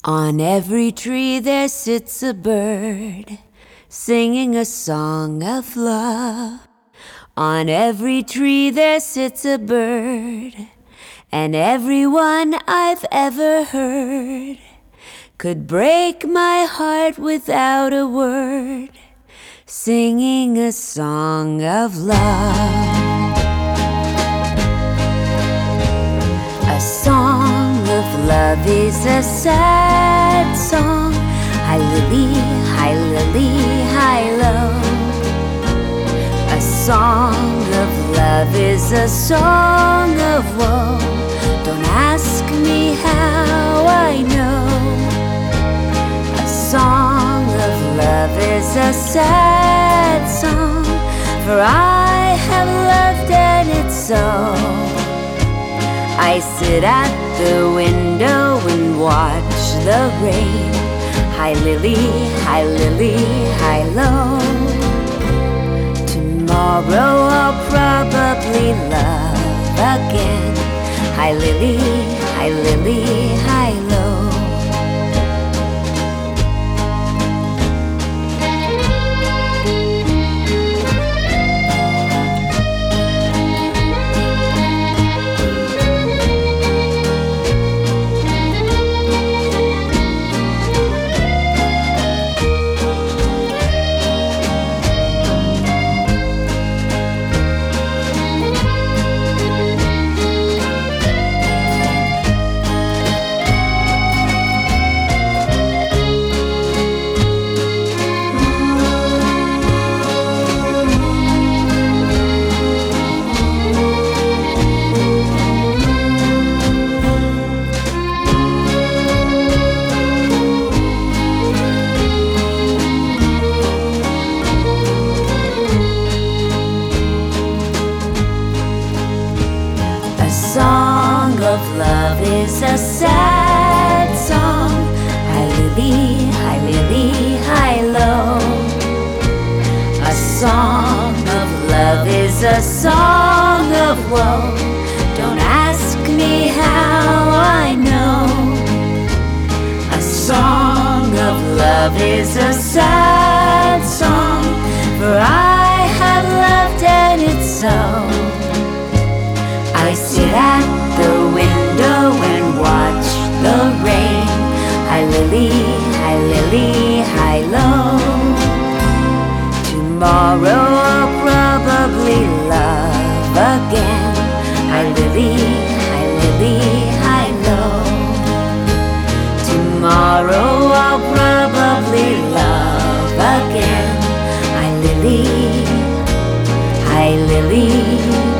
On every tree there sits a bird, singing a song of love. On every tree there sits a bird, and everyone I've ever heard could break my heart without a word, singing a song of love. A song of love is a sad song. Hi lily, hi lily, hi lo. A song of love is a song of woe. Don't ask me how I know. A song of love is a sad song, for I have loved and it's so. I sit at the window and watch the rain. Hi lily, hi lily, hi lo. Tomorrow I'll probably love again. Hi lily, hi lily, hi lo. A song of love is a sad song. Hi lily, hi lily, hi lo. A song of love is a song of woe. Don't ask me how I know. A song of love is a sad song, for I have loved and it's so. I sit at the window and watch the rain. Hi lily, hi lily, hi lo. Tomorrow I'll probably love again. Hi lily, hi lily, hi lo. Tomorrow I'll probably love again. Hi lily, hi lily.